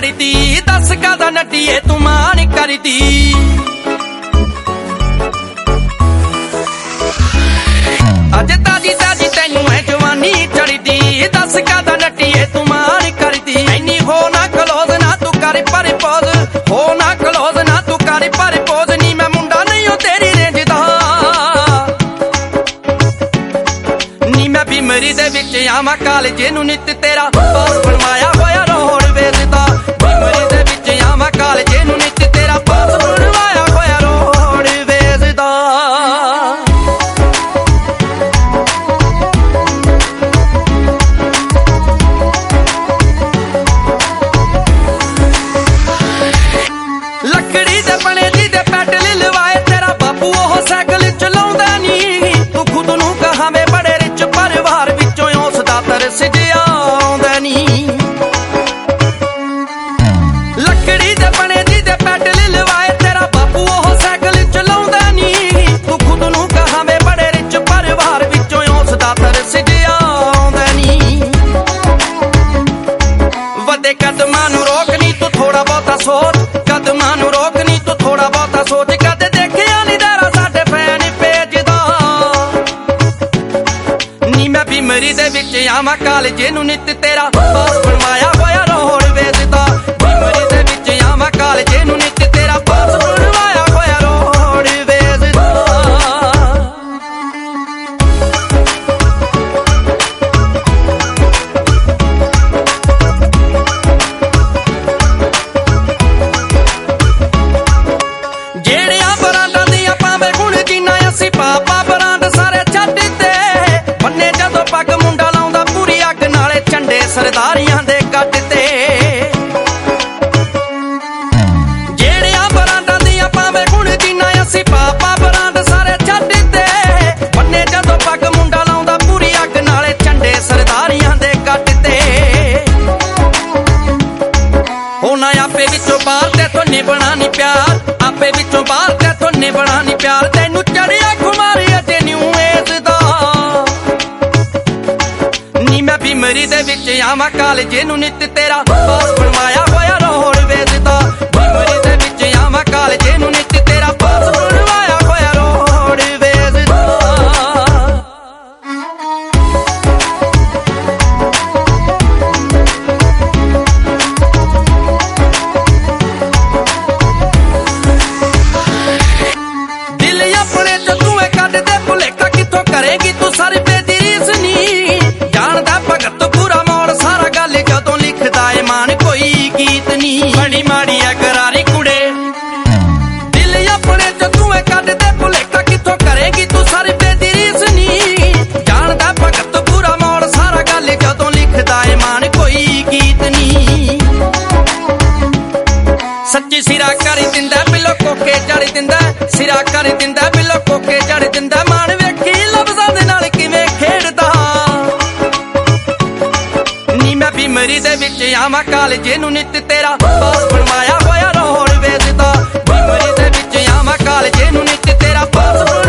चढ़दी दस कादा नटिए तू मान करदी। अज ताजी ताजी तैनू है जवानी चढ़दी दस कादा नटिए तू मान करदी। इन्नी हो ना क्लोज ना तू कर पर पोज, हो ना क्लोज ना तू कर पर पोज। नी मैं मुंडा नहीं हो तेरी रेंज दा, नी मैं बीमरी दे विच आवां कालजे नू नित तेरा पास बनवाया होया रोडवेज दा। बीमरी दे विच आवां कालजे नू नित तेरा पास बनवाया होया रोडवेज दा। लकड़ी दे बने दी दे पैडल लवाए तेरा बापू ओह साइकिल चलाउंदा नी। तू खुद नू कहावे बड़े रिच परिवार विचों उसदा तरस जिहा आउंदा नी। लकड़ी दे बने दी दे पैडल लवाए तेरा बापू ओह साइकिल चलाउंदा नी। तू खुद नू कहावे बड़े रिच परिवार विचों उसदा तरस जिहा आउंदा नी। वड्डे कदमां नू रोक नी तू थोड़ा बहुता सोच, कदमां नू रोक नी तू थोड़ा बहुता सोच। कदे देखिया नी दारा साडे फैन पेज दा, नी मैं बीमरी दे विच आवां कालजे नू नित तेरा पास बनवाया होया रोडवेज दा। बीमरी दे विच आवां कालजे नू नित तेरा पास बनवाया होया रोडवेज दा। ਜਿਹੜਿਆਂ ਬਰਾਂਡਾਂ ਦੀਆਂ ਪਾਵੇਂ ਗੁਣ ਜਿੰਨਾ ਅਸੀਂ ਪਾਪਾ ਬਰਾਂਡ ਸਾਰੇ ਛੱਡ ਦਿੱਤੇ। ਬੰਨੇ ਜਦੋਂ ਪੱਗ ਮੁੰਡਾ ਲਾਉਂਦਾ ਪੂਰੀ ਅੱਗ ਨਾਲੇ ਝੰਡੇ ਸਰਦਾਰੀਆਂ ਦੇ ਕੱਟ ਤੇ। ਜਿਹੜਿਆਂ ਬਰਾਂਡਾਂ ਦੀਆਂ ਪਾਵੇਂ ਗੁਣ ਜਿੰਨਾ ਅਸੀਂ ਪਾਪਾ ਬਰਾਂਡ ਸਾਰੇ ਛੱਡ ਦਿੱਤੇ। ਬੰਨੇ ਜਦੋਂ ਪੱਗ ਮੁੰਡਾ ਲਾਉਂਦਾ ਪੂਰੀ ਅੱਗ ਨਾਲੇ ਝੰਡੇ ਸਰਦਾਰੀਆਂ ਦੇ ਕੱਟ ਤੇ। ਹੋਣਾ ਆਪੇ ਵਿੱਚੋਂ ਬਾਹਰ ਤੇ ਤੋਂ ਨਿਭਣਾ ਨੀ ਪਿਆਰ, ਆਪੇ ਵਿੱਚੋਂ ਬਾਹਰ ਤੇ ਤੋਂ ਨਿਭਣਾ ਨੀ ਪਿਆਰ। ਤੈਨੂੰ ਚੜਿਆ ਖੁਮਾਰੀ ਅਜੇ ਨਿਊ ਏਜ ਦਾ, ਨੀ ਮੈਂ बीमरी दे विच आवां कालजे नू नित तेरा पास बनवाया होया रोडवेज दा। बीमरी दे विच आवां कालजे नू नित तेरा पास बनवाया होया रोडवेज दा। दिल अपने च तू कढ दे भुलेखा किथों करेगी तू सरबे दी रीस नी। जानदा भगत पूरा मोड़ सारा गल जदों लिखदा ए मान कोई गीत नी। बड़ी माड़ी है करारी कुड़े, दिल अपने च तू कढ दे भुलेखा किथों करेगी तू सरबे दी रीस नी। जानदा भगत पूरा मोड़ सारा गल जदों लिखदा ए मान कोई गीत नी। सच्ची सिरा कर दिंदा बिलो कोके जड़ दिंदा, सिरा कर दिंदा बिलो कोके जड़ दिंदा। मान वेखी लफ्ज़ां दे नाल किवें खेडदा, नी मैं बीमरी दे विच आवां कालजे नू नित तेरा पास बनवाया होया रोडवेज दा। बीमरी दे विच आवां कालजे नू नित तेरा पास